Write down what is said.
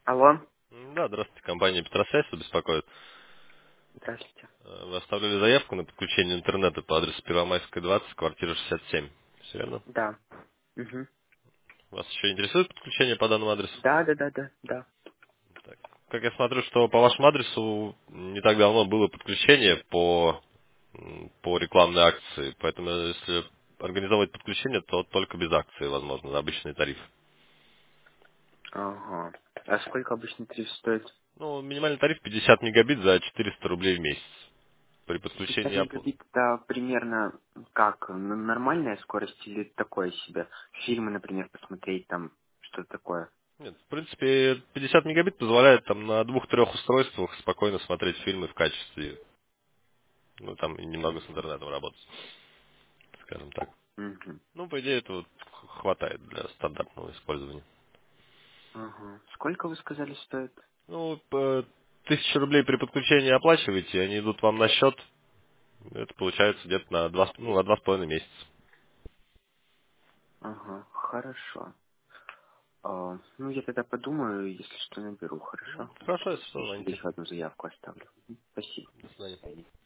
Алло, Да, здравствуйте, компания Петросвязь вас беспокоит. здравствуйте. Вы оставляли заявку на подключение интернета по адресу Первомайская, 20, квартира 67. Все верно? Да. Угу. Вас еще интересует подключение по данному адресу? Да. Так. Как я смотрю, что по вашему адресу не так давно было подключение по рекламной акции, поэтому если организовать подключение, то только без акции, возможно, на обычный тариф. Ага. А сколько обычно тариф стоит? Ну, минимальный тариф 50 мегабит за 400 рублей в месяц. При 50 подключении мегабит это примерно как? Нормальная скорость или такое себе? Фильмы, например, посмотреть там, что такое? Нет, в принципе, 50 мегабит позволяет там на двух-трех устройствах спокойно смотреть фильмы в качестве, ну, там и немного с Угу. интернетом работать, скажем так. Угу. Ну, по идее, это вот хватает для стандартного использования. Ага. Сколько вы сказали стоит? Ну, по 1000 рублей при подключении оплачиваете, они идут вам на счет, это получается где-то на 2, ну, на 2,5 месяца. Ага, хорошо. Ну, я тогда подумаю, если что, наберу, Ну, хорошо? хорошо, если что, Если звоните. еще одну заявку оставлю. Мгм. Спасибо. До свидания.